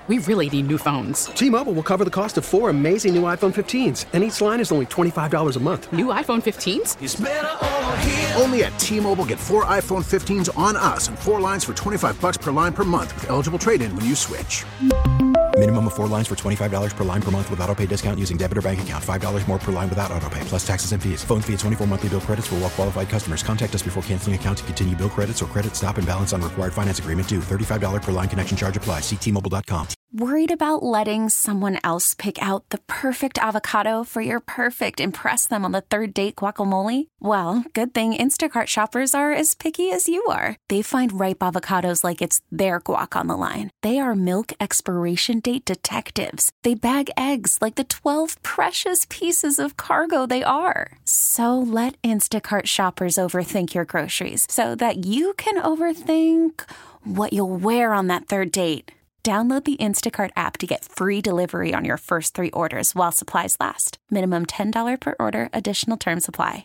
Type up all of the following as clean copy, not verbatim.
We really need new phones. T-Mobile will cover the cost of 4 amazing new iPhone 15s, and each line is only $25 a month. New iPhone 15s? It's better over here. Only at T-Mobile, get 4 iPhone 15s on us and 4 lines for $25 per line per month with eligible trade-in when you switch. Minimum of 4 lines for $25 per line per month with autopay discount using debit or bank account. $5 more per line without autopay, plus taxes and fees. Phone fee at 24 monthly bill credits for well-qualified customers. Contact us before canceling account to continue bill credits or credit stop and balance on required finance agreement due. $35 per line connection charge applies. See T-Mobile.com. Worried about letting someone else pick out the perfect avocado for your perfect impress them on the third date guacamole? Well, good thing Instacart shoppers are as picky as you are. They find ripe avocados like it's their guac on the line. They are milk expiration date detectives. They bag eggs like the 12 precious pieces of cargo they are. So let Instacart shoppers overthink your groceries so that you can overthink what you'll wear on that third date. Download the Instacart app to get free delivery on your first 3 orders while supplies last. Minimum $10 per order. Additional terms apply.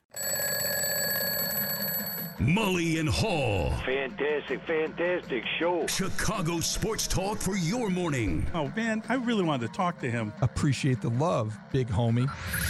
Mully and Haw. Fantastic show. Chicago sports talk for your morning. Oh, man, I really wanted to talk to him. Appreciate the love, big homie.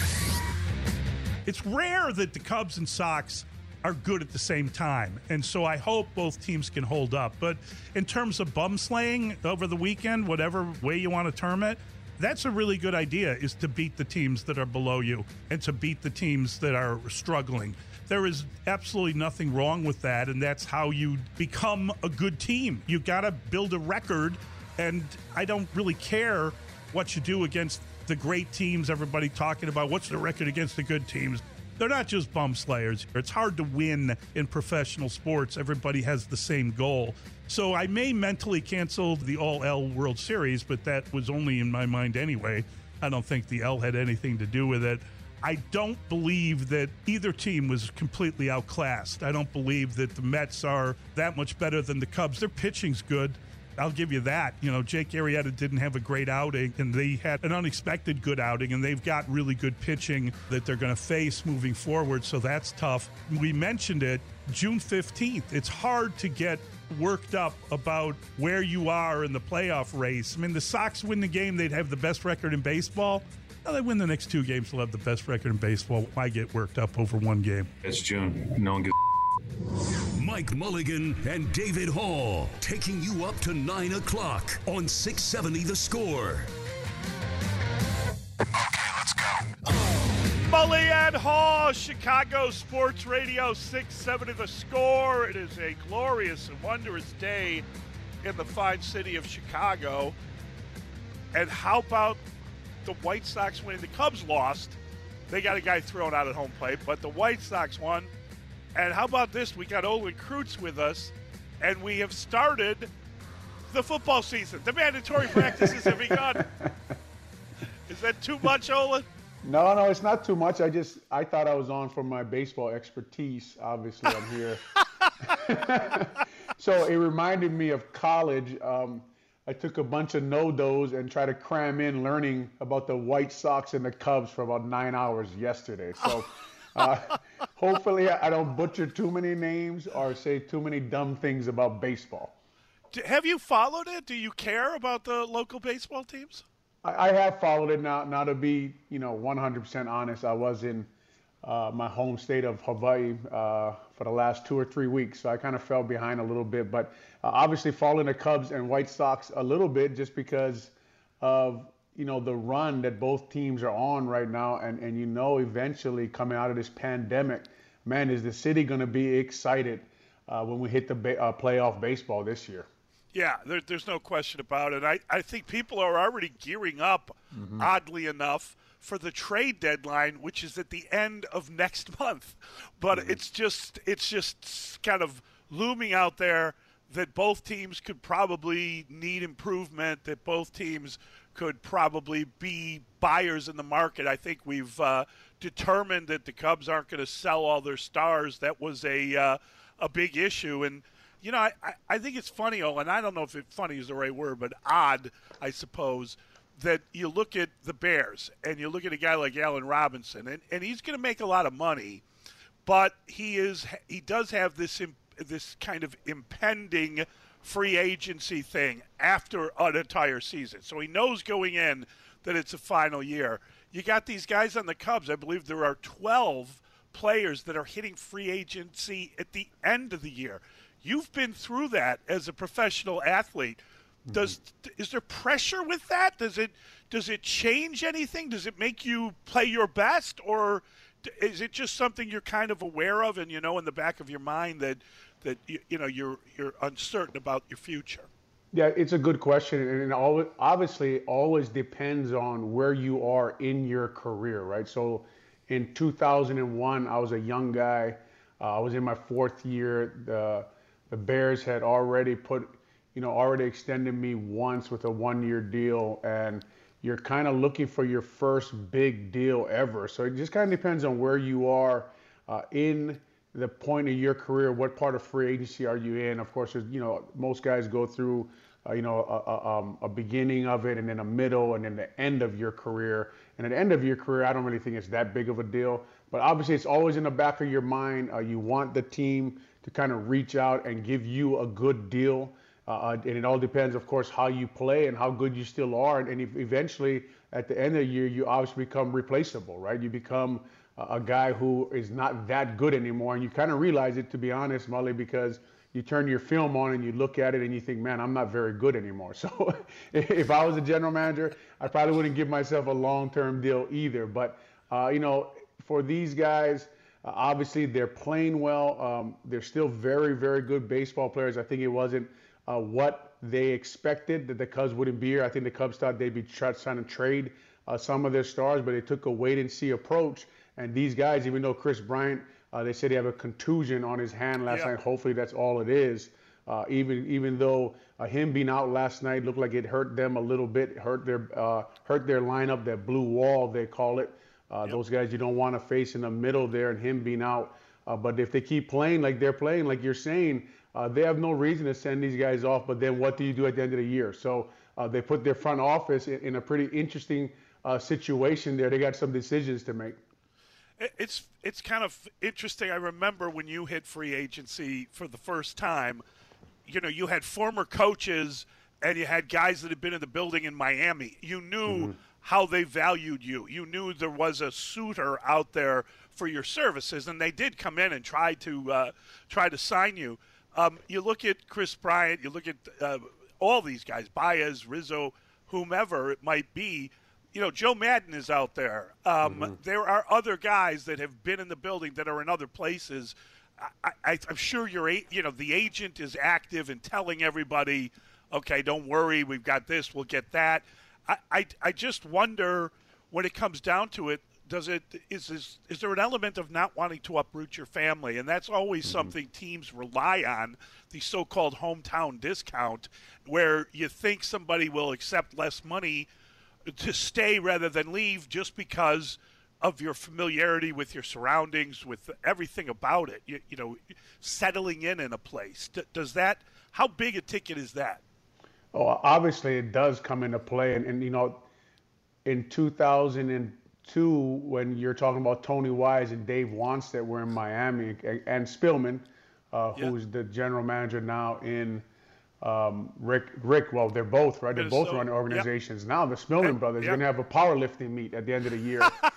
It's rare that the Cubs and Sox are good at the same time, and so I hope both teams can hold up. But in terms of bum slaying over the weekend, whatever way you want to term it, that's a really good idea, is to beat the teams that are below you and to beat the teams that are struggling. There is absolutely nothing wrong with that, and that's how you become a good team. You got to build a record, and I don't really care what you do against the great teams. Everybody talking about what's the record against the good teams. They're not just bum slayers. It's hard to win in professional sports. Everybody has the same goal. So I may mentally cancel the All-L World Series, but that was only in my mind anyway. I don't think the L had anything to do with it. I don't believe that either team was completely outclassed. I don't believe that the Mets are that much better than the Cubs. Their pitching's good. I'll give you that. You know, Jake Arrieta didn't have a great outing, and they had an unexpected good outing, and they've got really good pitching that they're going to face moving forward, so that's tough. We mentioned it, June 15th. It's hard to get worked up about where you are in the playoff race. I mean, the Sox win the game, they'd have the best record in baseball. Now they win the next 2 games, they'll have the best record in baseball. Why get worked up over one game? It's June. No one gives Mike Mulligan and David Hall taking you up to 9 o'clock on 670 The Score. Okay, let's go. Mully and Hall, Chicago Sports Radio 670 The Score. It is a glorious and wondrous day in the fine city of Chicago. And how about the White Sox winning? The Cubs lost. They got a guy thrown out at home plate, but the White Sox won. And how about this? We got Olin Kreutz with us, and we have started the football season. The mandatory practices have begun. Is that too much, Olin? No, it's not too much. I thought I was on for my baseball expertise. Obviously, I'm here. So it reminded me of college. I took a bunch of no-dos and tried to cram in learning about the White Sox and the Cubs for about 9 hours yesterday. So hopefully I don't butcher too many names or say too many dumb things about baseball. Have you followed it? Do you care about the local baseball teams? I have followed it now. Now, to be 100% honest, I was in my home state of Hawaii for the last 2 or 3 weeks, so I kind of fell behind a little bit. But obviously following the Cubs and White Sox a little bit just because of the run that both teams are on right now, and eventually coming out of this pandemic, man, is the city going to be excited when we hit the playoff baseball this year? Yeah, there's no question about it. I think people are already gearing up, oddly enough, for the trade deadline, which is at the end of next month. But it's just kind of looming out there that both teams could probably need improvement, that both teams could probably be buyers in the market. I think we've determined that the Cubs aren't going to sell all their stars. That was a big issue. And, I think it's funny, and I don't know if funny is the right word, but odd, I suppose, that you look at the Bears and you look at a guy like Allen Robinson, and he's going to make a lot of money, but he does have this kind of impending free agency thing after an entire season. So he knows going in that it's a final year. You got these guys on the Cubs. I believe there are 12 players that are hitting free agency at the end of the year. You've been through that as a professional athlete. Is there pressure with that? Does it change anything? Does it make you play your best, or is it just something you're kind of aware of and you know in the back of your mind that you're uncertain about your future? Yeah, it's a good question, and obviously it always depends on where you are in your career, right? So in 2001, I was a young guy. I was in my 4th year. The Bears had already already extended me once with a 1-year deal, and you're kind of looking for your first big deal ever. So it just kind of depends on where you are in the point of your career. What part of free agency are you in? Of course, most guys go through a beginning of it, and then a middle, and then the end of your career. And at the end of your career, I don't really think it's that big of a deal. But obviously, it's always in the back of your mind. You want the team to kind of reach out and give you a good deal. And it all depends, of course, how you play and how good you still are. And eventually, at the end of the year, you obviously become replaceable, right? You become a guy who is not that good anymore. And you kind of realize it, to be honest, Mully, because you turn your film on and you look at it and you think, man, I'm not very good anymore. So if I was a general manager, I probably wouldn't give myself a long-term deal either. But, for these guys, obviously they're playing well. They're still very, very good baseball players. I think it wasn't what they expected that the Cubs wouldn't be here. I think the Cubs thought they'd be trying to trade some of their stars, but they took a wait-and-see approach. And these guys, even though Chris Bryant, they said he had a contusion on his hand last night. Hopefully that's all it is. Even though him being out last night looked like it hurt them a little bit, hurt their lineup, that blue wall they call it. Those guys you don't want to face in the middle there, and him being out. But if they keep playing like they're playing, like you're saying, they have no reason to send these guys off. But then what do you do at the end of the year? So they put their front office in a pretty interesting situation there. They got some decisions to make. It's kind of interesting. I remember when you hit free agency for the first time, you had former coaches and you had guys that had been in the building in Miami. You knew how they valued you. You knew there was a suitor out there for your services, and they did come in and try to sign you. You look at Chris Bryant, you look at all these guys, Baez, Rizzo, whomever it might be. Joe Madden is out there. There are other guys that have been in the building that are in other places. I'm sure the agent is active in telling everybody, okay, don't worry, we've got this, we'll get that. I just wonder, when it comes down to it, is there an element of not wanting to uproot your family? And that's always something teams rely on, the so-called hometown discount, where you think somebody will accept less money to stay rather than leave just because of your familiarity with your surroundings, with everything about it, settling in a place. How big a ticket is that? Oh, obviously it does come into play. And in 2002, when you're talking about Tony Wise and Dave Wannstedt were in Miami, and Spillman, who's the general manager now in Rick, well, they're both, right? They're both running organizations. Now the Spillman brothers are going to have a powerlifting meet at the end of the year.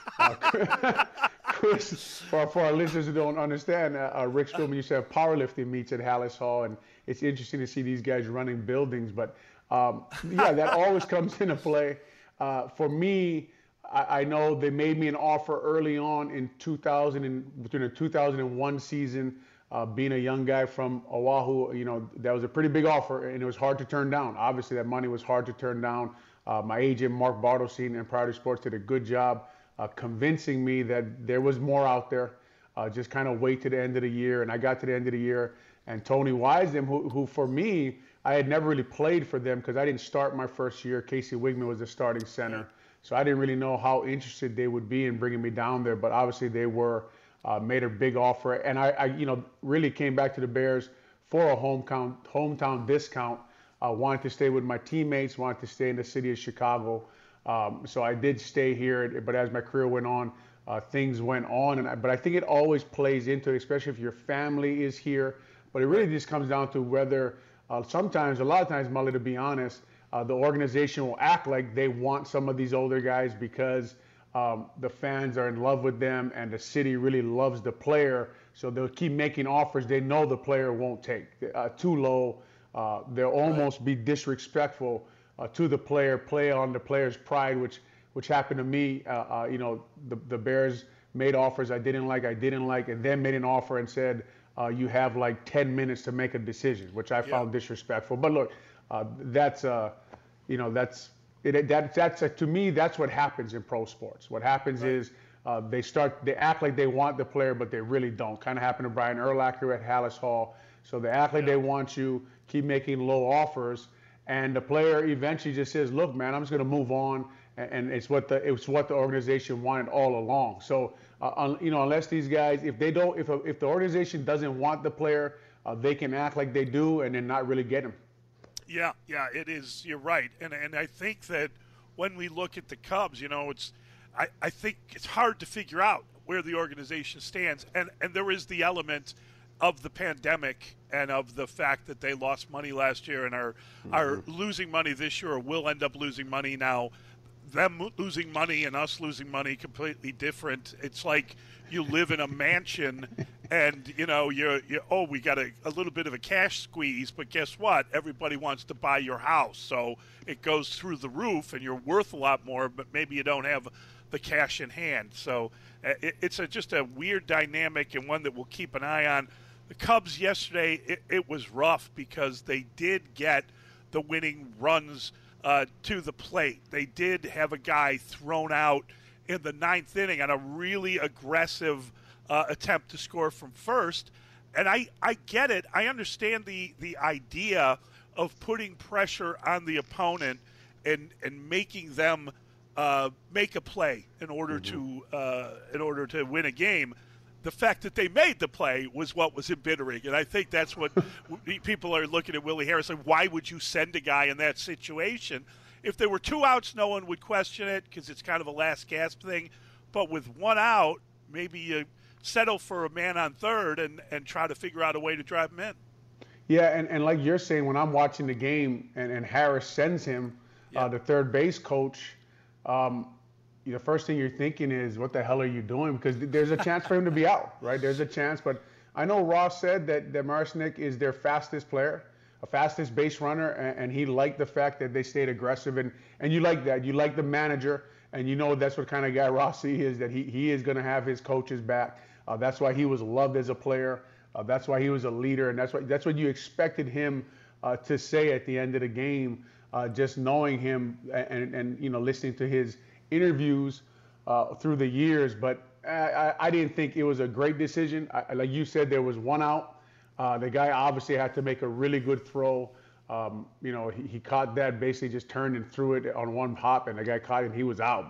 Chris, for our listeners who don't understand, Rick Spillman used to have powerlifting meets at Hallis Hall, and it's interesting to see these guys running buildings. But that always comes into play. For me, I know they made me an offer early on in during the 2001 season. Being a young guy from Oahu, that was a pretty big offer, and it was hard to turn down. Obviously, that money was hard to turn down. My agent, Mark Bartelstein, and Priority Sports did a good job convincing me that there was more out there. Just kind of wait to the end of the year, and I got to the end of the year, and Tony Wisdom, who for me, I had never really played for them because I didn't start my first year. Casey Wigman was the starting center, so I didn't really know how interested they would be in bringing me down there. But obviously, they were. Made a big offer, and I really came back to the Bears for a hometown discount. Wanted to stay with my teammates, wanted to stay in the city of Chicago. So I did stay here, but as my career went on, things went on. But I think it always plays into it, especially if your family is here. But it really just comes down to whether sometimes, a lot of times, Mully, to be honest, the organization will act like they want some of these older guys because the fans are in love with them and the city really loves the player. So they'll keep making offers they know the player won't take. Too low. They'll almost be disrespectful to the player, play on the player's pride, which happened to me. The Bears made offers I didn't like, and then made an offer and said, you have like 10 minutes to make a decision, which I found disrespectful. But look, to me, that's what happens in pro sports. What happens is they act like they want the player, but they really don't. Kind of happened to Brian Urlacher at Hallis Hall. So they act like they want you, keep making low offers, and the player eventually just says, "Look, man, I'm just going to move on." And it's what the organization wanted all along. So unless these guys, if the organization doesn't want the player, they can act like they do and then not really get him. Yeah, it is. You're right, and I think that when we look at the Cubs, I think it's hard to figure out where the organization stands, and there is the element of the pandemic and of the fact that they lost money last year and are losing money this year or will end up losing money now. Them losing money and us losing money completely different. It's like you live in a mansion and we got a little bit of a cash squeeze, but guess what? Everybody wants to buy your house, so it goes through the roof and you're worth a lot more, but maybe you don't have the cash in hand. So it's just a weird dynamic and one that we'll keep an eye on. The Cubs yesterday, it was rough because they did get the winning runs to the plate. They did have a guy thrown out in the ninth inning on a really aggressive attempt to score from first. And I get it. I understand the idea of putting pressure on the opponent and making them make a play in order to win a game. The fact that they made the play was what was embittering, and I think that's what people are looking at Willie Harris. Like, why would you send a guy in that situation? If there were 2 outs, no one would question it because it's kind of a last gasp thing. But with 1 out, maybe you settle for a man on third and try to figure out a way to drive him in. Yeah, and like you're saying, when I'm watching the game and Harris sends him, the third base coach, the first thing you're thinking is, what the hell are you doing? Because there's a chance for him to be out, right? There's a chance. But I know Ross said that Marisnick is their fastest player, a fastest base runner, and he liked the fact that they stayed aggressive. And you like that. You like the manager, and you know that's what kind of guy Rossi is, that he is going to have his coaches back. That's why he was loved as a player. That's why he was a leader, and that's what you expected him to say at the end of the game, just knowing him and listening to his interviews through the years. But I didn't think it was a great decision. Like you said, there was 1 out. The guy obviously had to make a really good throw. He caught that, basically just turned and threw it on one hop, and the guy caught it and he was out.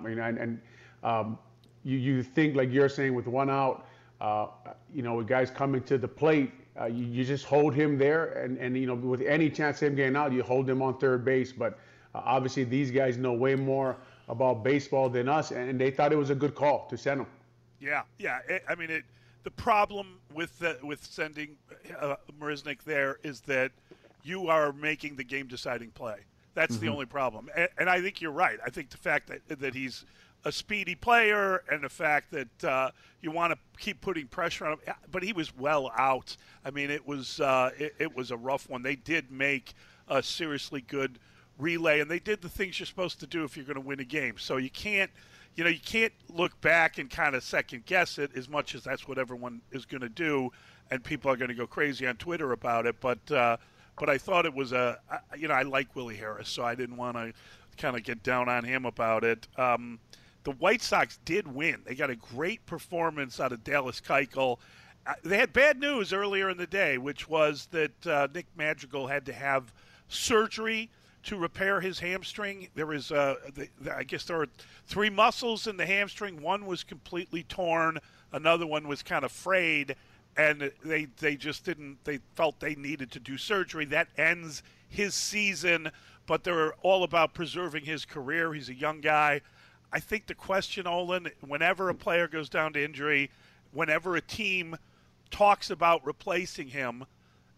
You think, like you're saying, with 1 out, with guys coming to the plate, you just hold him there, and with any chance of him getting out, you hold him on third base. But obviously these guys know way more about baseball than us, and they thought it was a good call to send him. Yeah. The problem with sending Marisnick there is that you are making the game-deciding play. That's the only problem. And I think you're right. I think the fact that he's a speedy player and the fact that you want to keep putting pressure on him, but he was well out. It was a rough one. They did make a seriously good relay, and they did the things you're supposed to do if you're going to win a game. So you can't look back and kind of second guess it, as much as that's what everyone is going to do, and people are going to go crazy on Twitter about it. But I thought it was I like Willie Harris, so I didn't want to kind of get down on him about it. The White Sox did win. They got a great performance out of Dallas Keuchel. They had bad news earlier in the day, which was that Nick Madrigal had to have surgery to repair his hamstring. There was, I guess there were 3 muscles in the hamstring. One was completely torn. Another one was kind of frayed, and they just didn't. They felt they needed to do surgery. That ends his season, but they're all about preserving his career. He's a young guy. I think the question, Olin, whenever a player goes down to injury, whenever a team talks about replacing him,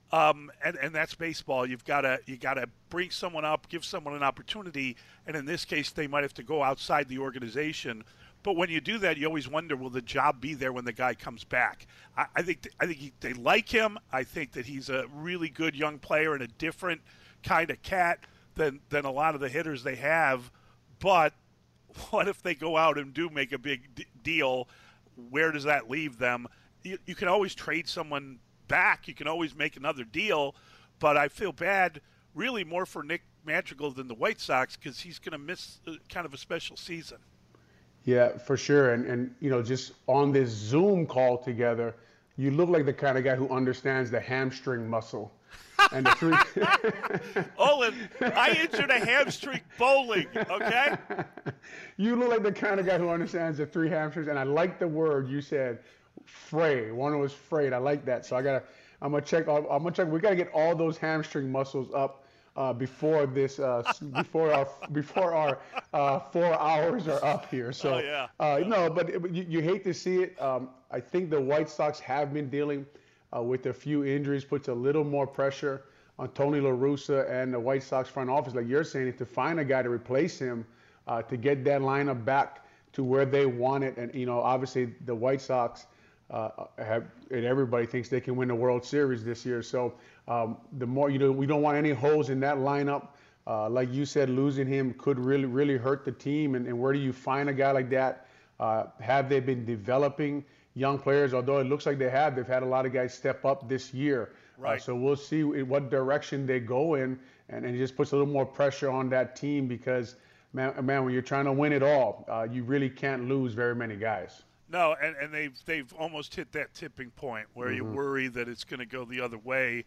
And that's baseball. You gotta bring someone up, give someone an opportunity, and in this case, they might have to go outside the organization. But when you do that, you always wonder, will the job be there when the guy comes back? I think they like him. I think that he's a really good young player and a different kind of cat than a lot of the hitters they have. But what if they go out and do make a big deal? Where does that leave them? You can always trade someone back. You can always make another deal. But I feel bad really more for Nick Madrigal than the White Sox because he's going to miss kind of a special season. Yeah, for sure. And just on this Zoom call together, you look like the kind of guy who understands the hamstring muscle. And the three. Olin, I injured a hamstring bowling, okay? You look like the kind of guy who understands the three hamstrings. And I like the word you said, fray. One was frayed. I like that. So I'm gonna check. We gotta get all those hamstring muscles up before this, before our 4 hours are up here. So no, but you hate to see it. I think the White Sox have been dealing with a few injuries, puts a little more pressure on Tony La Russa and the White Sox front office, like you're saying, to find a guy to replace him, to get that lineup back to where they want it. And obviously the White Sox and everybody thinks they can win the World Series this year. So the more we don't want any holes in that lineup. Like you said, losing him could really hurt the team. And where do you find a guy like that? Have they been developing young players? Although it looks like they have. They've had a lot of guys step up this year. Right. So we'll see what direction they go in, and it just puts a little more pressure on that team because, man, when you're trying to win it all, you really can't lose very many guys. No, and they've almost hit that tipping point where you worry that it's going to go the other way.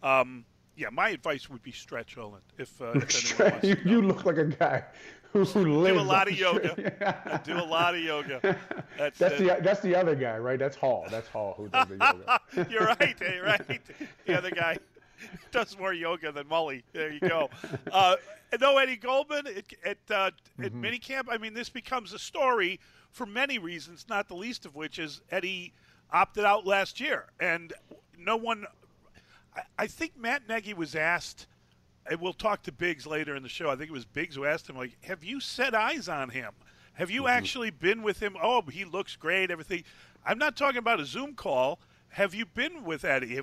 My advice would be stretch Olin. If anyone wants to go. You look like a guy who lives. Do a lot of yoga. Do a lot of yoga. That's the other guy, right? That's Hall. That's Hall who does the yoga. You're right. Hey, right. The other guy does more yoga than Mully. There you go. No, Eddie Goldman at minicamp. I mean, this becomes a story for many reasons, not the least of which is Eddie opted out last year, and no one. I think Matt Nagy was asked, and we'll talk to Biggs later in the show. I think it was Biggs who asked him, like, have you set eyes on him? Have you actually been with him? Oh, he looks great, everything. I'm not talking about a Zoom call. Have you been with Eddie?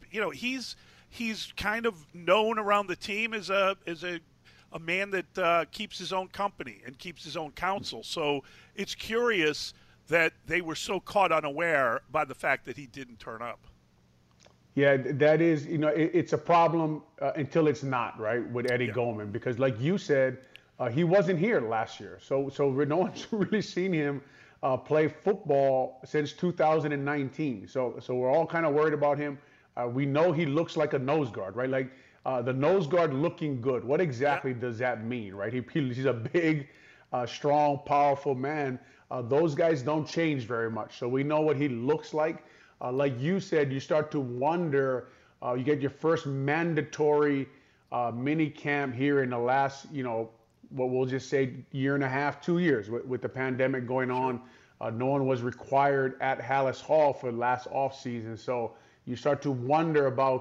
He's kind of known around the team as a man that keeps his own company and keeps his own counsel. So it's curious that they were so caught unaware by the fact that he didn't turn up. Yeah, that is, it's a problem until it's not, right, with Eddie Goldman. Because like you said, he wasn't here last year. So no one's really seen him play football since 2019. So we're all kind of worried about him. We know he looks like a nose guard, right? Like the nose guard looking good. What exactly does that mean, right? He's a big, strong, powerful man. Those guys don't change very much. So we know what he looks like. Like you said, you start to wonder, you get your first mandatory mini camp here in the last, what we'll just say year and a half, 2 years with the pandemic going on. No one was required at Hallis Hall for last off season. So you start to wonder about,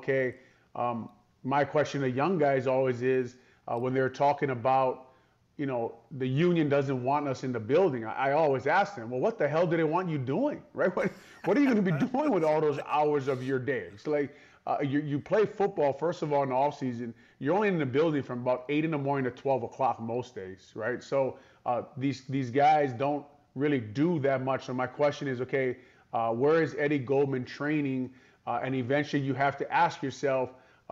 my question to young guys always is when they're talking about, the union doesn't want us in the building. I always ask them, well, what the hell do they want you doing, right? What are you going to be doing with all those hours of your day? It's like you play football, first of all, in the off season. You're only in the building from about 8 in the morning to 12 o'clock most days, right? So these guys don't really do that much. So my question is, where is Eddie Goldman training? And eventually you have to ask yourself,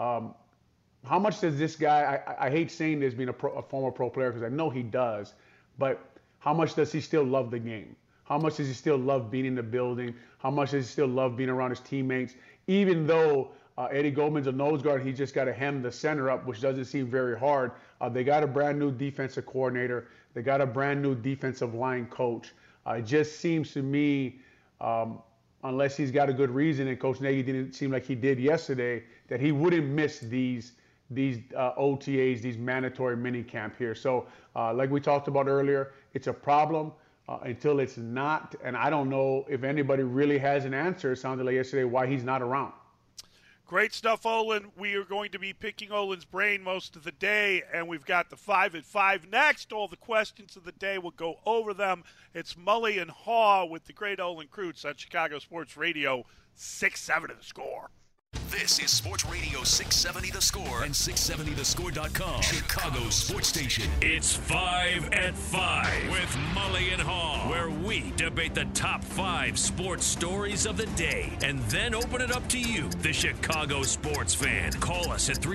how much does this guy, I hate saying this being a former pro player because I know he does, but how much does he still love the game? How much does he still love being in the building? How much does he still love being around his teammates? Even though Eddie Goldman's a nose guard, he just got to hem the center up, which doesn't seem very hard. They got a brand new defensive coordinator. They got a brand new defensive line coach. It just seems to me, unless he's got a good reason, and Coach Nagy didn't seem like he did yesterday, that he wouldn't miss these OTAs, these mandatory mini camp here. So like we talked about earlier, it's a problem until it's not. And I don't know if anybody really has an answer, it sounded like yesterday, why he's not around. Great stuff, Olin. We are going to be picking Olin's brain most of the day, and we've got the 5 at 5 next. All the questions of the day, we'll go over them. It's Mully and Haw with the great Olin Kreutz on Chicago Sports Radio, 670 The Score. This is Sports Radio 670 The Score and 670thescore.com. Chicago's sports station. It's 5 at 5 with Mully and Haw, where we debate the top 5 sports stories of the day and then open it up to you, the Chicago sports fan. Call us at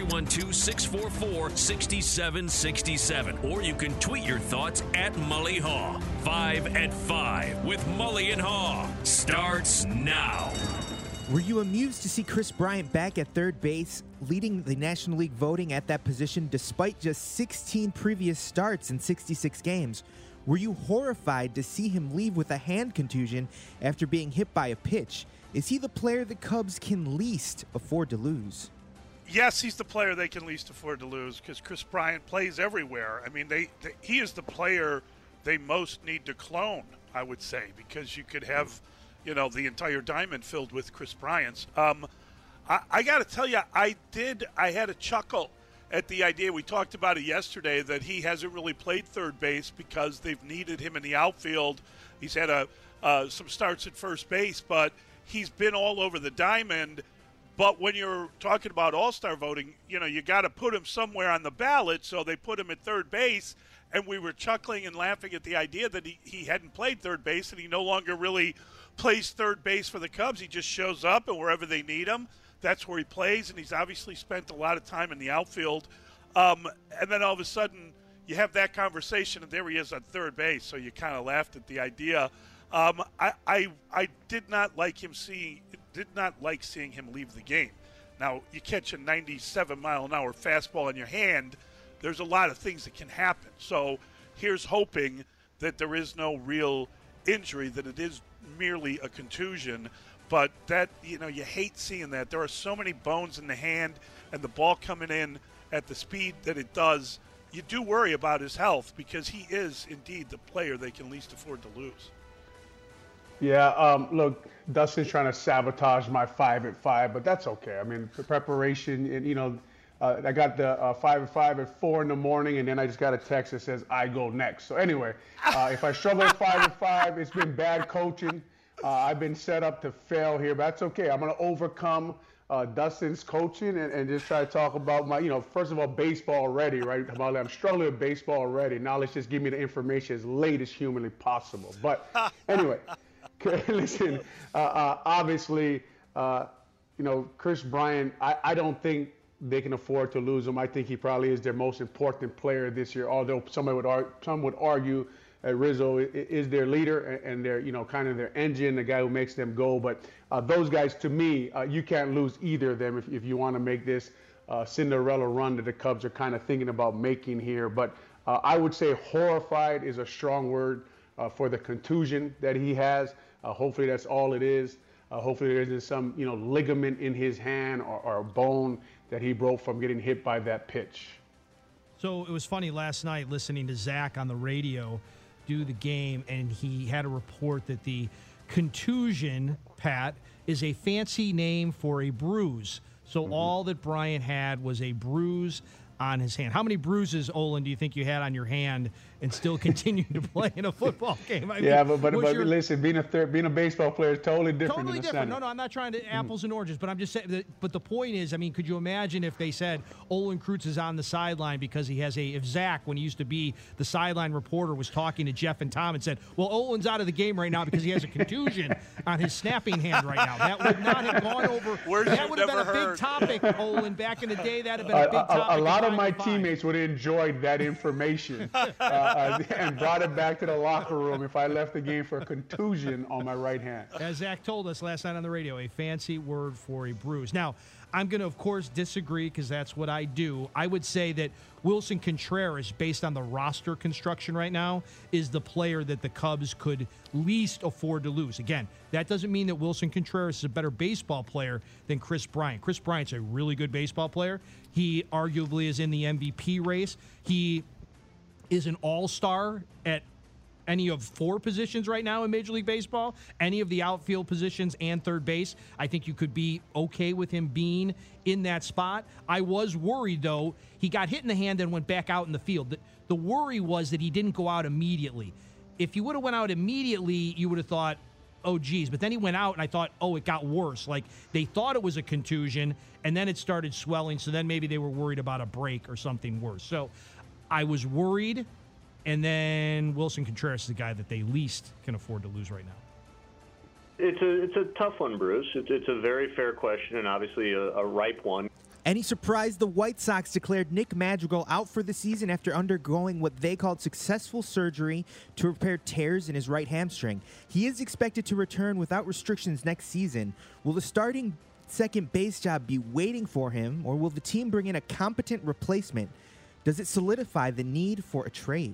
312-644-6767, or you can tweet your thoughts at Mully Haw. 5 at 5 with Mully and Haw starts now. Were you amused to see Kris Bryant back at third base, leading the National League voting at that position despite just 16 previous starts in 66 games? Were you horrified to see him leave with a hand contusion after being hit by a pitch? Is he the player the Cubs can least afford to lose? Yes, he's the player they can least afford to lose because Kris Bryant plays everywhere. I mean, he is the player they most need to clone, I would say, because you could have the entire diamond filled with Kris Bryant's. I got to tell you, I had a chuckle at the idea. We talked about it yesterday that he hasn't really played third base because they've needed him in the outfield. He's had some starts at first base, but he's been all over the diamond. But when you're talking about all-star voting, you got to put him somewhere on the ballot, so they put him at third base. And we were chuckling and laughing at the idea that he hadn't played third base and he no longer really plays third base for the Cubs. He just shows up, and wherever they need him, that's where he plays, and he's obviously spent a lot of time in the outfield. And then all of a sudden, you have that conversation, and there he is on third base, so you kind of laughed at the idea. I did not like seeing him leave the game. Now, you catch a 97-mile-an-hour fastball in your hand, there's a lot of things that can happen. So here's hoping that there is no real injury, that it is merely a contusion. But that, you hate seeing that. There are so many bones in the hand, and the ball coming in at the speed that it does, you do worry about his health because he is indeed the player they can least afford to lose. Yeah, look, Dustin's trying to sabotage my 5 at 5, but that's okay. I mean, for preparation, and I got the 5 at 5 at 4 in the morning, and then I just got a text that says I go next. So anyway, if I struggle at 5 at 5, it's been bad coaching. I've been set up to fail here, but that's okay. I'm going to overcome Dustin's coaching and just try to talk about my, first of all, baseball already, right? I'm struggling with baseball already. Now let's just give me the information as late as humanly possible. But anyway, listen, obviously, Kris Bryant, I don't think they can afford to lose him. I think he probably is their most important player this year, although some would argue Rizzo is their leader and their, kind of their engine, the guy who makes them go. But those guys, to me, you can't lose either of them if you want to make this Cinderella run that the Cubs are kind of thinking about making here. But I would say horrified is a strong word for the contusion that he has. Hopefully that's all it is. Hopefully there isn't some, ligament in his hand or a bone that he broke from getting hit by that pitch. So it was funny last night listening to Zach on the radio do the game, and he had a report that the contusion, Pat, is a fancy name for a bruise. So all that Bryant had was a bruise on his hand. How many bruises, Olin, do you think you had on your hand and still continue to play in a football game? But listen, being a baseball player is totally different. Totally different. No, I'm not trying to apples and oranges, but I'm just saying that. But the point is, could you imagine if they said Olin Kreutz is on the sideline because he has if Zach, when he used to be the sideline reporter, was talking to Jeff and Tom and said, well, Olin's out of the game right now because he has a contusion on his snapping hand right now. That would not have gone over. That would have been a big topic, Olin, back in the day. That would have been a big topic. A lot of my teammates would have enjoyed that information and brought it back to the locker room if I left the game for a contusion on my right hand. As Zach told us last night on the radio, a fancy word for a bruise. Now, I'm going to, of course, disagree because that's what I do. I would say that Wilson Contreras, based on the roster construction right now, is the player that the Cubs could least afford to lose. Again, that doesn't mean that Wilson Contreras is a better baseball player than Kris Bryant. Kris Bryant's a really good baseball player. He arguably is in the MVP race. He is an all-star at any of 4 positions right now in Major League Baseball, any of the outfield positions and third base, I think you could be okay with him being in that spot. I was worried, though. He got hit in the hand and went back out in the field. The worry was that he didn't go out immediately. If he would have went out immediately, you would have thought, oh, geez. But then he went out, and I thought, oh, it got worse. Like, they thought it was a contusion, and then it started swelling, so then maybe they were worried about a break or something worse. So I was worried. And then Wilson Contreras is the guy that they least can afford to lose right now. It's a tough one, Bruce. It's a very fair question and obviously a ripe one. Any surprise the White Sox declared Nick Madrigal out for the season after undergoing what they called successful surgery to repair tears in his right hamstring. He is expected to return without restrictions next season. Will the starting second base job be waiting for him, or will the team bring in a competent replacement? Does it solidify the need for a trade?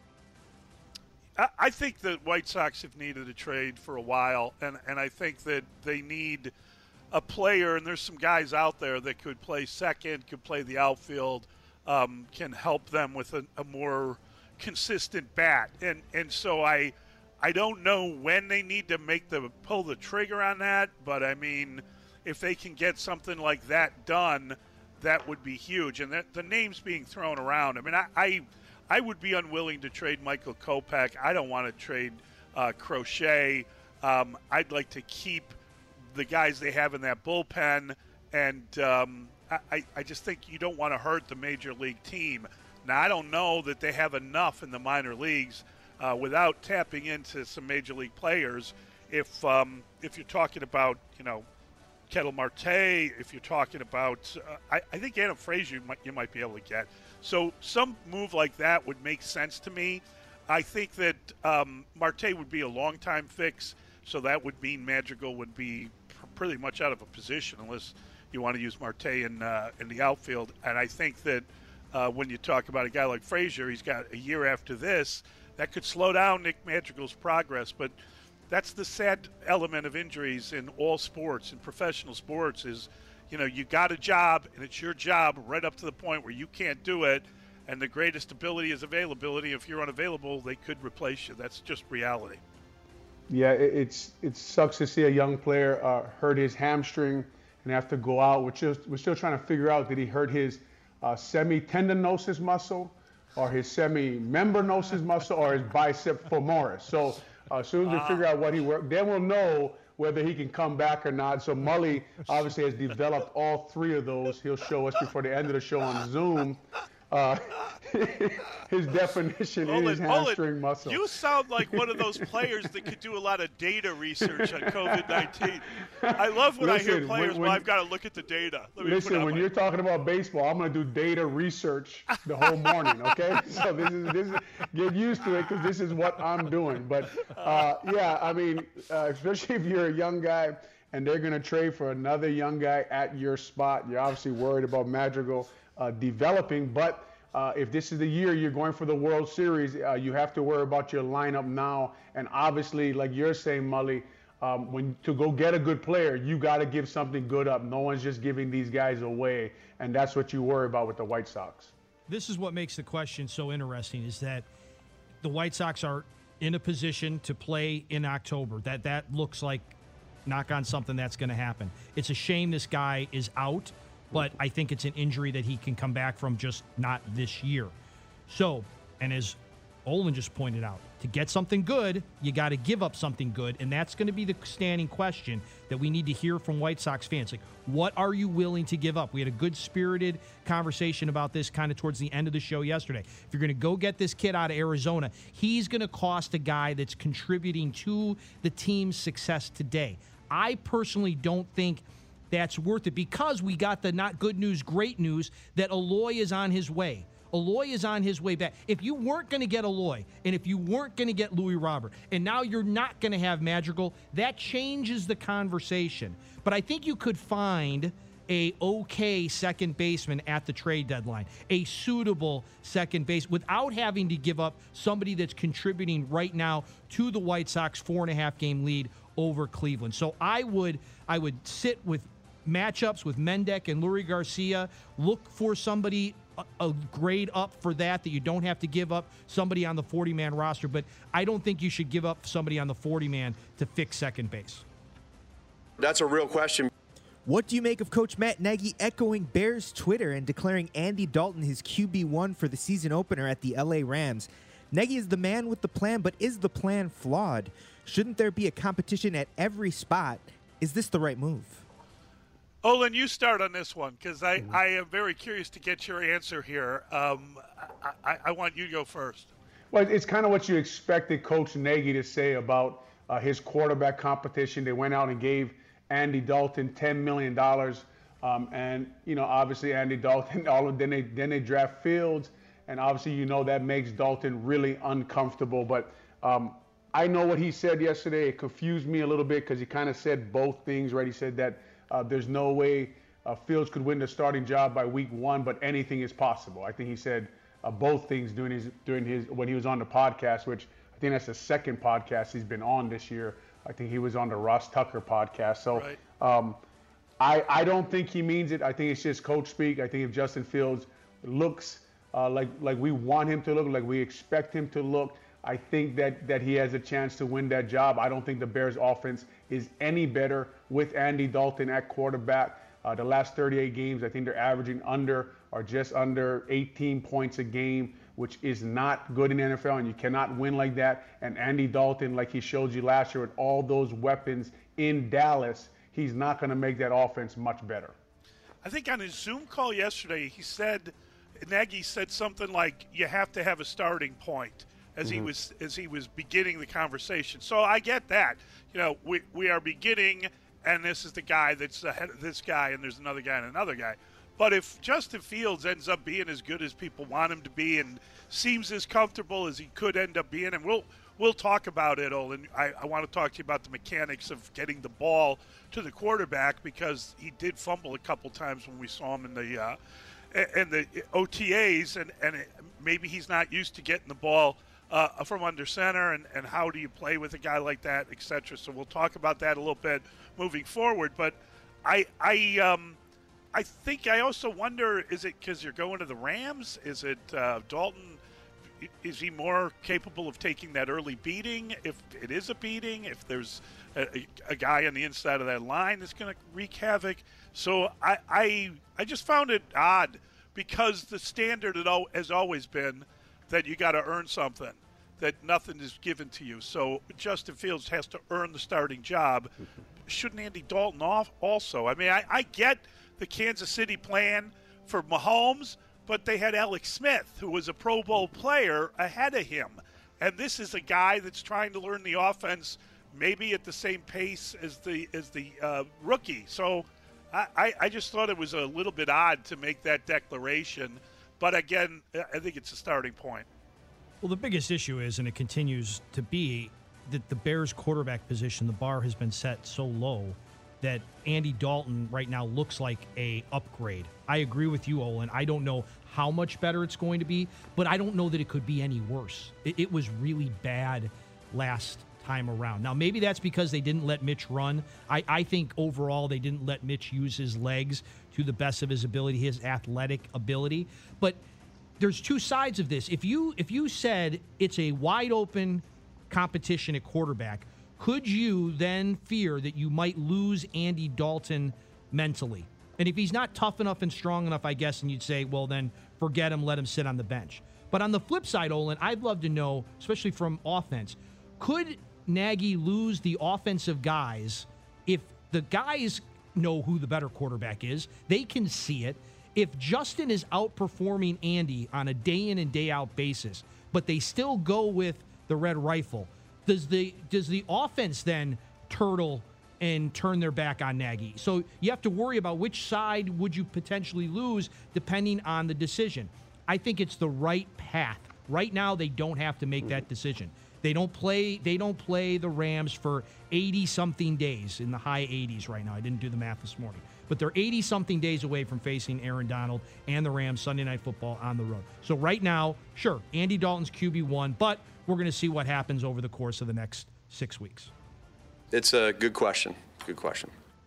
I think the White Sox have needed a trade for a while, and I think that they need a player, and there's some guys out there that could play second, could play the outfield, can help them with a more consistent bat. And so I don't know when they need to pull the trigger on that, but I mean, if they can get something like that done, that would be huge. And the names being thrown around, I mean, I would be unwilling to trade Michael Kopech. I don't want to trade Crochet. I'd like to keep the guys they have in that bullpen, and I just think you don't want to hurt the major league team. Now, I don't know that they have enough in the minor leagues without tapping into some major league players. If you're talking about, Ketel Marte, if you're talking about, I think Adam Frazier you might be able to get. So some move like that would make sense to me. I think that Marte would be a long-time fix, so that would mean Madrigal would be pretty much out of a position unless you want to use Marte in the outfield. And I think that when you talk about a guy like Frazier, he's got a year after this. That could slow down Nick Madrigal's progress, but that's the sad element of injuries in all sports, in professional sports, is you got a job, and it's your job right up to the point where you can't do it, and the greatest ability is availability. If you're unavailable, they could replace you. That's just reality. Yeah, it sucks to see a young player hurt his hamstring and have to go out. We're still trying to figure out, did he hurt his semi-tendinosus muscle, or his semi-membranosus muscle, or his bicep femoris? So as soon as we figure out what he worked, then we'll know whether he can come back or not. So Mully obviously has developed all 3 of those. He'll show us before the end of the show on Zoom his definition in his hamstring muscle. You sound like one of those players that could do a lot of data research on COVID-19. I love when I hear players, I've got to look at the data. When you're talking about baseball, I'm going to do data research the whole morning, okay? So this is get used to it, because this is what I'm doing. But, especially if you're a young guy and they're going to trade for another young guy at your spot, you're obviously worried about Madrigal developing. But if this is the year you're going for the World Series, you have to worry about your lineup now. And obviously, like you're saying, Mully, when to go get a good player, you got to give something good up. No one's just giving these guys away, and that's what you worry about with the White Sox. This is what makes the question so interesting, is that the White Sox are in a position to play in October. That looks like, knock on something, that's going to happen. It's a shame this guy is out, but I think it's an injury that he can come back from, just not this year. So, and as Olin just pointed out, to get something good, you got to give up something good, and that's going to be the standing question that we need to hear from White Sox fans. Like, what are you willing to give up? We had a good spirited conversation about this kind of towards the end of the show yesterday. If you're going to go get this kid out of Arizona, he's going to cost a guy that's contributing to the team's success today. I personally don't think that's worth it, because we got the not good news, great news that Eloy is on his way. Eloy is on his way back. If you weren't going to get Eloy, and if you weren't going to get Louis Robert, and now you're not going to have Madrigal, that changes the conversation. But I think you could find a okay second baseman at the trade deadline, a suitable second base, without having to give up somebody that's contributing right now to the White Sox 4.5-game lead over Cleveland. So I would sit with matchups with Mendick and Lurie Garcia, look for somebody a grade up for that you don't have to give up somebody on the 40-man roster, but I don't think you should give up somebody on the 40-man to fix second base. That's a real question. What do you make of Coach Matt Nagy echoing Bears Twitter and declaring Andy Dalton his QB1 for the season opener at the LA Rams? Nagy is the man with the plan, but is the plan flawed? Shouldn't there be a competition at every spot? Is this the right move? Olin, you start on this one because I am very curious to get your answer here. I want you to go first. Well, it's kind of what you expected Coach Nagy to say about his quarterback competition. They went out and gave Andy Dalton $10 million. And, obviously Andy Dalton, then they draft Fields. And obviously, that makes Dalton really uncomfortable. But I know what he said yesterday. It confused me a little bit because he kind of said both things, right? He said that there's no way Fields could win the starting job by week 1, but anything is possible. I think he said both things during his when he was on the podcast, which I think that's the second podcast he's been on this year. I think he was on the Ross Tucker podcast. So right. I don't think he means it. I think it's just coach speak. I think if Justin Fields looks like we want him to look, like we expect him to look, I think that he has a chance to win that job. I don't think the Bears offense is any better with Andy Dalton at quarterback. The last 38 games, I think they're averaging just under 18 points a game, which is not good in the NFL, and you cannot win like that. And Andy Dalton, like he showed you last year with all those weapons in Dallas, he's not going to make that offense much better. I think on his Zoom call yesterday, Nagy said something like, you have to have a starting point as he was beginning the conversation. So I get that. We are beginning, and this is the guy that's ahead of this guy, and there's another guy and another guy. But if Justin Fields ends up being as good as people want him to be and seems as comfortable as he could end up being, and we'll talk about it, Olin. I want to talk to you about the mechanics of getting the ball to the quarterback because he did fumble a couple times when we saw him in the OTAs, and maybe he's not used to getting the ball from under center, and how do you play with a guy like that, etc. So we'll talk about that a little bit moving forward. But I think I also wonder, is it because you're going to the Rams? Is it Dalton? Is he more capable of taking that early beating? If it is a beating, if there's a guy on the inside of that line that's going to wreak havoc. So I just found it odd because the standard has always been that you got to earn something, that nothing is given to you. So Justin Fields has to earn the starting job. Shouldn't Andy Dalton also? I mean, I get the Kansas City plan for Mahomes, but they had Alex Smith, who was a Pro Bowl player, ahead of him. And this is a guy that's trying to learn the offense maybe at the same pace as the rookie. So I just thought it was a little bit odd to make that declaration. But again, I think it's a starting point. Well, the biggest issue is, and it continues to be, that the Bears quarterback position, the bar has been set so low that Andy Dalton right now looks like a upgrade. I agree with you, Olin. I don't know how much better it's going to be, but I don't know that it could be any worse. It was really bad last time around. Now, maybe that's because they didn't let Mitch run. I think overall they didn't let Mitch use his legs to the best of his ability, his athletic ability. But there's two sides of this. If you said it's a wide open competition at quarterback, could you then fear that you might lose Andy Dalton mentally? And if he's not tough enough and strong enough, I guess, and you'd say, well, then forget him, let him sit on the bench. But on the flip side, Olin, I'd love to know, especially from offense, could Nagy lose the offensive guys if the guys know who the better quarterback is? They can see it. If Justin is outperforming Andy on a day in and day out basis, but they still go with the red rifle, does the offense then turtle and turn their back on Nagy? So you have to worry about which side would you potentially lose depending on the decision. I think it's the right path. Right now, they don't have to make that decision. They don't play the Rams for 80-something days, in the high 80s right now. I didn't do the math this morning. But they're 80-something days away from facing Aaron Donald and the Rams Sunday Night Football on the road. So right now, sure, Andy Dalton's QB1, but we're going to see what happens over the course of the next 6 weeks. It's a good question. Good question.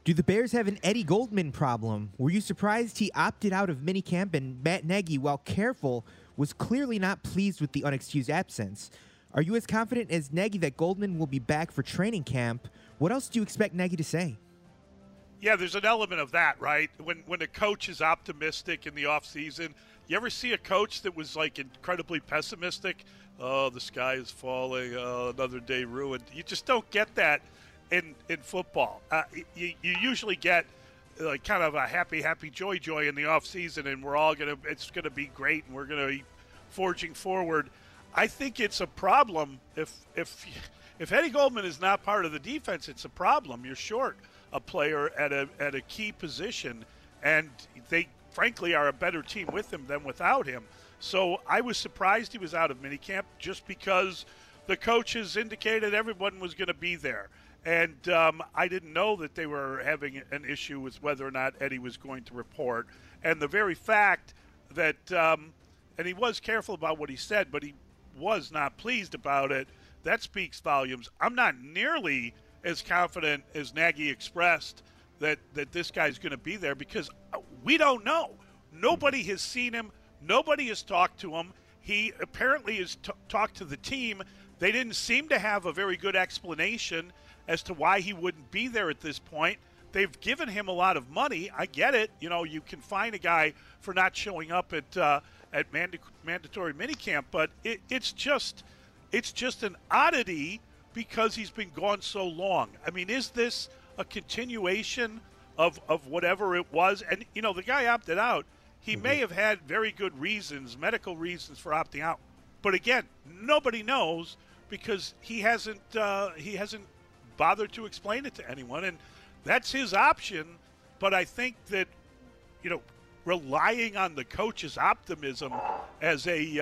Do the Bears have an Eddie Goldman problem? Were you surprised he opted out of minicamp, and Matt Nagy, while careful, was clearly not pleased with the unexcused absence? Are you as confident as Nagy that Goldman will be back for training camp? What else do you expect Nagy to say? Yeah, there's an element of that, right? When a coach is optimistic in the offseason, you ever see a coach that was like incredibly pessimistic? Oh, the sky is falling. Oh, another day ruined. You just don't get that in football. You usually get like kind of a happy, joy in the offseason, and we're all it's gonna be great, and we're gonna be forging forward. I think it's a problem if Eddie Goldman is not part of the defense. It's a problem. You're short a player at a key position, and they frankly are a better team with him than without him. So I was surprised he was out of minicamp just because the coaches indicated everyone was going to be there. And I didn't know that they were having an issue with whether or not Eddie was going to report. And the very fact that, and he was careful about what he said, but he was not pleased about it, that speaks volumes. I'm not nearly as confident as Nagy expressed that this guy's going to be there because we don't know. Nobody has seen him. Nobody has talked to him. He apparently has talked to the team. They didn't seem to have a very good explanation as to why he wouldn't be there at this point. They've given him a lot of money. I get it. You know, you can fine a guy for not showing up at mandatory minicamp, but it's just an oddity because he's been gone so long. I mean, is this a continuation of whatever it was? And, you know, the guy opted out. He may have had very good reasons, medical reasons for opting out. But, again, nobody knows because he hasn't bothered to explain it to anyone. And that's his option. But I think that, you know, relying on the coach's optimism as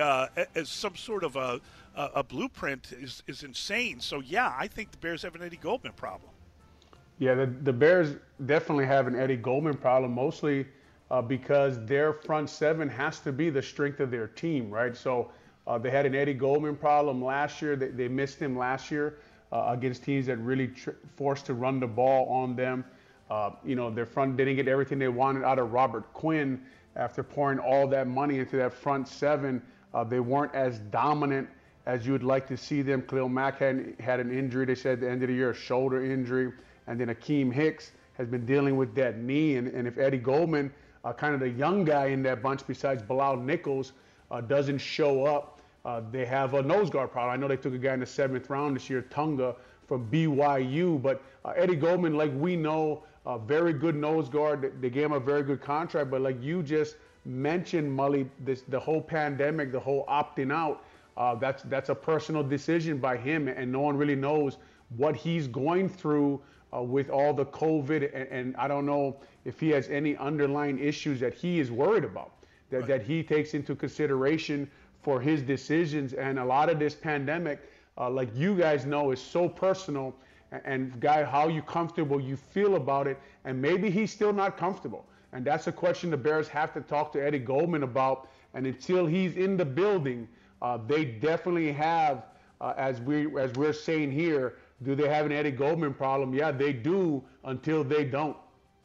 some sort of a blueprint is insane. So, yeah, I think the Bears have an Eddie Goldman problem. Yeah, the Bears definitely have an Eddie Goldman problem, mostly because their front seven has to be the strength of their team, right? So they had an Eddie Goldman problem last year. They missed him last year against teams that really forced to run the ball on them. You know, their front didn't get everything they wanted out of Robert Quinn after pouring all that money into that front seven. They weren't as dominant as you would like to see them. Khalil Mack had an injury, they said at the end of the year, a shoulder injury. And then Akeem Hicks has been dealing with that knee. And if Eddie Goldman, kind of the young guy in that bunch besides Bilal Nichols, doesn't show up, they have a nose guard problem. I know they took a guy in the 7th round this year, Tunga from BYU. But Eddie Goldman, like we know, a very good nose guard. They gave him a very good contract. But like you just mentioned, Mully, the whole pandemic, the whole opting out, that's a personal decision by him. And no one really knows what he's going through with all the COVID, and I don't know if he has any underlying issues that he is worried about, that he takes into consideration for his decisions. And a lot of this pandemic, like you guys know, is so personal, and guy, how comfortable you feel about it, and maybe he's still not comfortable. And that's a question the Bears have to talk to Eddie Goldman about. And until he's in the building, they definitely have, as we're saying here, do they have an Eddie Goldman problem? Yeah, they do until they don't.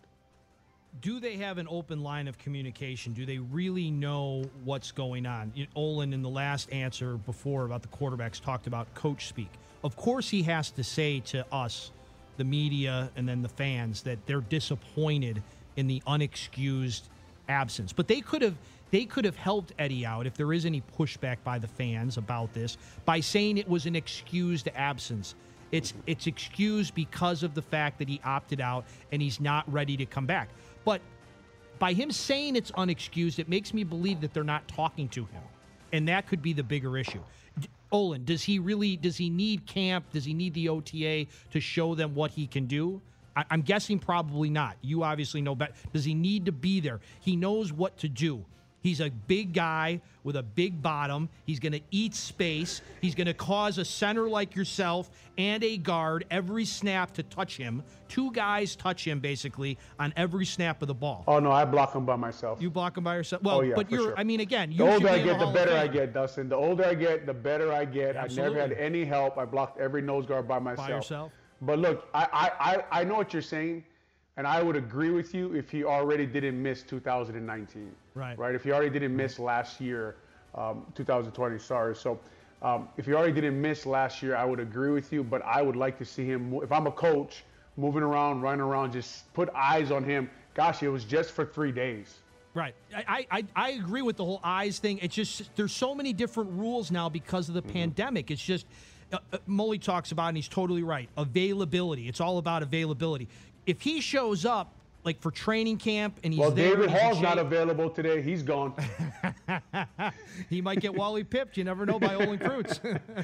Do they have an open line of communication? Do they really know what's going on? Olin, in the last answer before about the quarterbacks, talked about coach speak. Of course he has to say to us, the media, and then the fans, that they're disappointed in the unexcused absence. But they could have helped Eddie out if there is any pushback by the fans about this by saying it was an excused absence. It's excused because of the fact that he opted out and he's not ready to come back. But by him saying it's unexcused, it makes me believe that they're not talking to him. And that could be the bigger issue. Olin, does he need camp? Does he need the OTA to show them what he can do? I'm guessing probably not. You obviously know better. Does he need to be there? He knows what to do. He's a big guy with a big bottom. He's going to eat space. He's going to cause a center like yourself and a guard every snap to touch him. 2 guys touch him, basically, on every snap of the ball. Oh, no, I block him by myself. You block him by yourself? Well, yeah, but you're, sure. I mean, again, the older I get, the better I get, Dustin. The older I get, the better I get. Absolutely. I never had any help. I blocked every nose guard by myself. By yourself? But look, I know what you're saying. And I would agree with you if he already didn't miss 2019. Right. If he already didn't miss last year, 2020, sorry. So if he already didn't miss last year, I would agree with you. But I would like to see him, if I'm a coach, moving around, running around, just put eyes on him. Gosh, it was just for 3 days. Right. I agree with the whole eyes thing. It's just there's so many different rules now because of the pandemic. It's just Mully talks about, and he's totally right, availability. It's all about availability. If he shows up like for training camp and he's there, David Hall's not available today. He's gone. He might get Wally pipped. You never know by Olin Kreutz.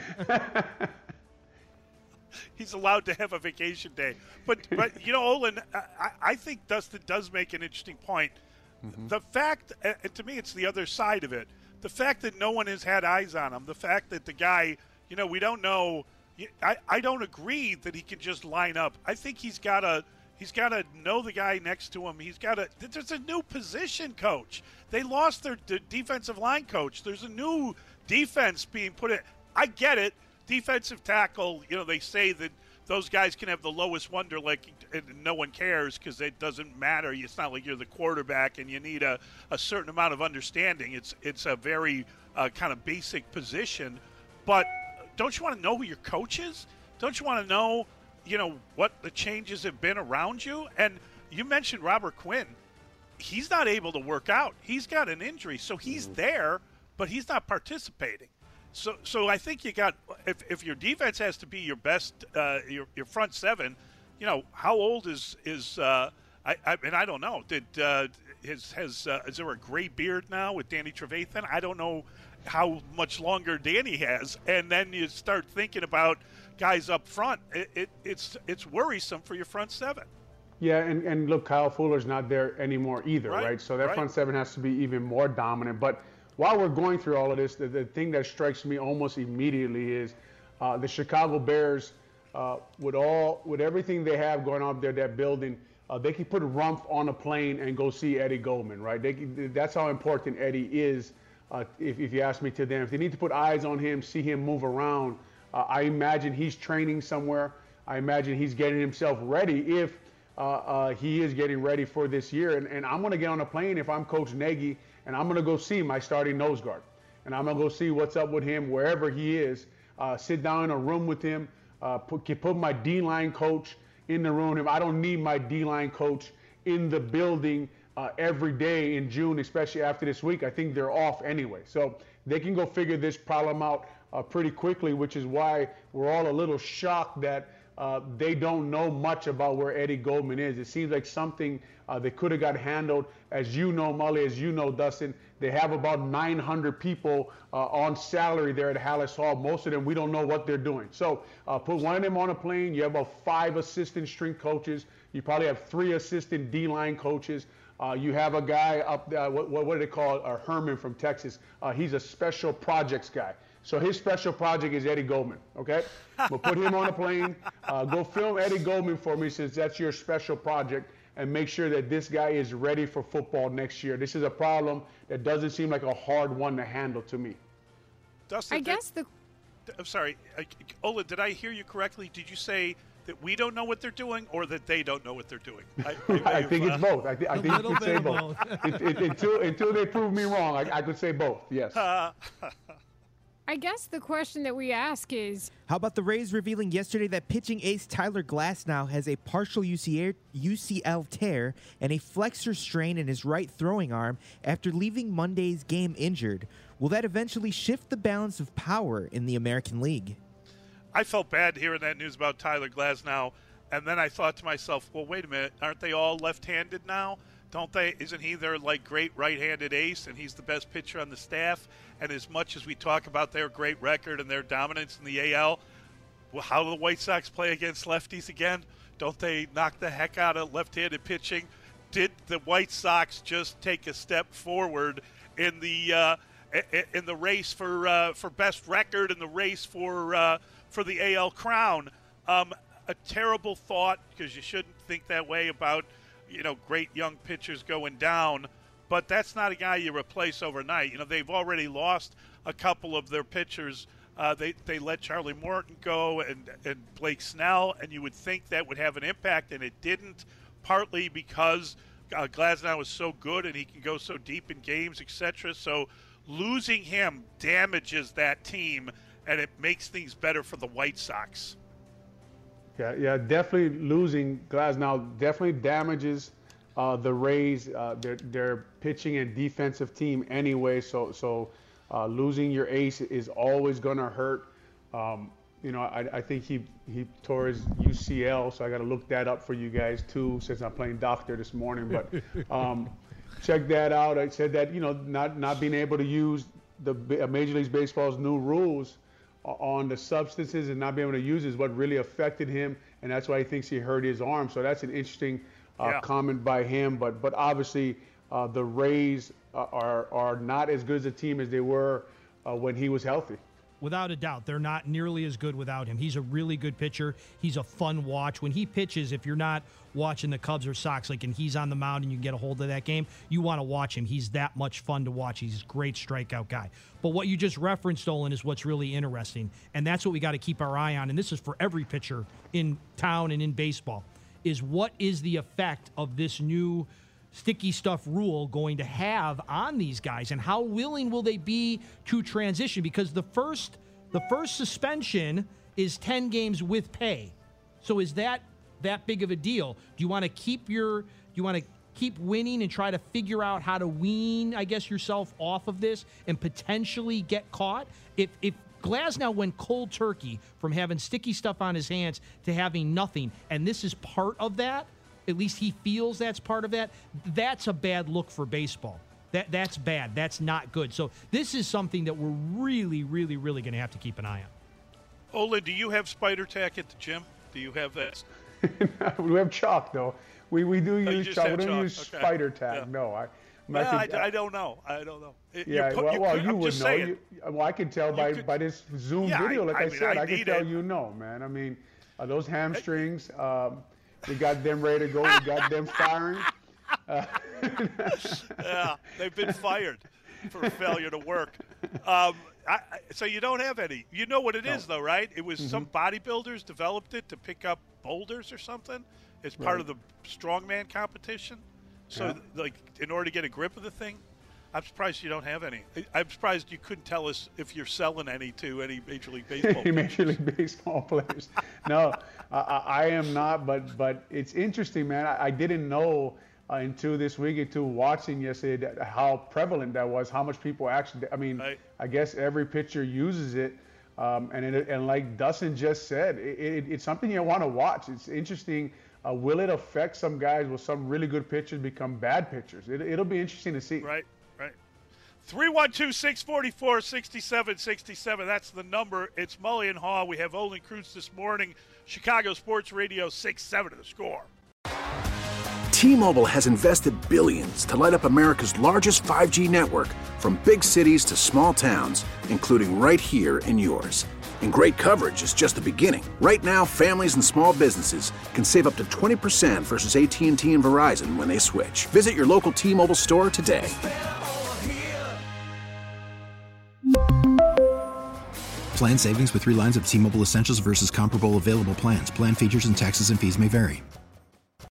He's allowed to have a vacation day. But you know, Olin, I think Dustin does make an interesting point. The fact, and to me it's the other side of it, the fact that no one has had eyes on him, the fact that the guy, you know, we don't know, I don't agree that he can just line up. I think he's got to know the guy next to him. There's a new position coach. They lost their defensive line coach. There's a new defense being put in. I get it. Defensive tackle, you know, they say that those guys can have the lowest Wonderlic, and no one cares because it doesn't matter. It's not like you're the quarterback and you need a certain amount of understanding. It's a very kind of basic position. But don't you want to know who your coach is? Don't you want to know, you know, what the changes have been around you? And you mentioned Robert Quinn. He's not able to work out. He's got an injury, so he's there, but he's not participating. So I think you got, if your defense has to be your best, your front seven, you know, how old is I don't know. Is there a gray beard now with Danny Trevathan? I don't know how much longer Danny has. And then you start thinking about guys up front. It's worrisome for your front seven. Yeah, and look, Kyle Fuller's not there anymore either, right? So that front seven has to be even more dominant. But while we're going through all of this, the thing that strikes me almost immediately is the Chicago Bears, with everything they have going on up there, that building, they can put Rumph on a plane and go see Eddie Goldman, right? That's how important Eddie is, if you ask me, to them. If they need to put eyes on him, see him move around, I imagine he's training somewhere. I imagine he's getting himself ready if he is getting ready for this year. And I'm going to get on a plane if I'm Coach Nagy, and I'm going to go see my starting nose guard. And I'm going to go see what's up with him wherever he is, sit down in a room with him, put my D-line coach in the room. I don't need my D-line coach in the building every day in June, especially after this week. I think they're off anyway. So they can go figure this problem out pretty quickly, which is why we're all a little shocked that they don't know much about where Eddie Goldman is. It seems like something they could have got handled. As you know, Mully, as you know, Dustin, they have about 900 people on salary there at Hallis Hall. Most of them, we don't know what they're doing. So put one of them on a plane. You have about 5 assistant strength coaches. You probably have 3 assistant D-line coaches. You have a guy up there, what do they call it? Herman from Texas. He's a special projects guy. So his special project is Eddie Goldman, okay? We'll put him on a plane. Go film Eddie Goldman for me, since that's your special project, and make sure that this guy is ready for football next year. This is a problem that doesn't seem like a hard one to handle to me. Dustin, I'm sorry. Ola, did I hear you correctly? Did you say that we don't know what they're doing, or that they don't know what they're doing? I think it's both. I think you could say both. Until they prove me wrong, I could say both, yes. I guess the question that we ask is, how about the Rays revealing yesterday that pitching ace Tyler Glasnow has a partial UCL tear and a flexor strain in his right throwing arm after leaving Monday's game injured? Will that eventually shift the balance of power in the American League? I felt bad hearing that news about Tyler Glasnow, and then I thought to myself, well, wait a minute, aren't they all left-handed now? Don't they? Isn't he their great right-handed ace, and he's the best pitcher on the staff? And as much as we talk about their great record and their dominance in the AL, well, how do the White Sox play against lefties again? Don't they knock the heck out of left-handed pitching? Did the White Sox just take a step forward in the race for best record, in the race for the AL crown? A terrible thought, because you shouldn't think that way about great young pitchers going down, but that's not a guy you replace overnight. They've already lost a couple of their pitchers. They let Charlie Morton go and Blake Snell, and you would think that would have an impact, and it didn't. partly because Glasnow is so good and he can go so deep in games, etc. So losing him damages that team, and it makes things better for the White Sox. Yeah, definitely losing Glasnow definitely damages the Rays, their pitching and defensive team anyway. So losing your ace is always going to hurt. I think he tore his UCL, so I got to look that up for you guys too, since I'm playing doctor this morning. But check that out. I said that not being able to use the Major League Baseball's new rules on the substances and not being able to use is what really affected him, and that's why he thinks he hurt his arm. So that's an interesting comment by him. But obviously the Rays are not as good as a team as they were when he was healthy. Without a doubt, they're not nearly as good without him. He's a really good pitcher. He's a fun watch. When he pitches, if you're not watching the Cubs or Sox, and he's on the mound and you can get a hold of that game, you want to watch him. He's that much fun to watch. He's a great strikeout guy. But what you just referenced, Olin, is what's really interesting, and that's what we got to keep our eye on, and this is for every pitcher in town and in baseball, is what is the effect of this new sticky stuff rule going to have on these guys, and how willing will they be to transition? Because the first suspension is 10 games with pay. So is that big of a deal? Do you want to keep winning and try to figure out how to wean, I guess, yourself off of this and potentially get caught? If Glasnow went cold turkey from having sticky stuff on his hands to having nothing, and this is part of that, at least he feels that's part of that, that's a bad look for baseball. That's bad. That's not good. So this is something that we're really, really, really going to have to keep an eye on. Olin, do you have spider tack at the gym? Do you have that? We have chalk, though. We do use chalk. We don't chalk. use spider tack. Yeah. No, I don't know. You would know. I can tell by this Zoom video. Like I said, I can tell you know, man. I mean, those hamstrings, we got them ready to go. We got them firing. Yeah, they've been fired for failure to work. So you don't have any. You know what it is, though, right? It was some bodybuilders developed it to pick up boulders or something. It's part of the strongman competition. So, in order to get a grip of the thing, I'm surprised you don't have any. I'm surprised you couldn't tell us if you're selling any to any Major League Baseball players. Major League Baseball players. No, I am not, but it's interesting, man. I didn't know until this week, until watching yesterday, how prevalent that was, how much people actually, I guess every pitcher uses it. And like Dustin just said, it's something you want to watch. It's interesting. Will it affect some guys? Will some really good pitchers become bad pitchers? It'll be interesting to see. Right. 312-644-6767. That's the number. It's Mully and Haw. We have Olin Kreutz this morning. Chicago Sports Radio 6-7 to the score. T-Mobile has invested billions to light up America's largest 5G network, from big cities to small towns, including right here in yours. And great coverage is just the beginning. Right now, families and small businesses can save up to 20% versus AT&T and Verizon when they switch. Visit your local T-Mobile store today. Plan savings with 3 lines of T-Mobile Essentials versus comparable available plans. Plan features and taxes and fees may vary.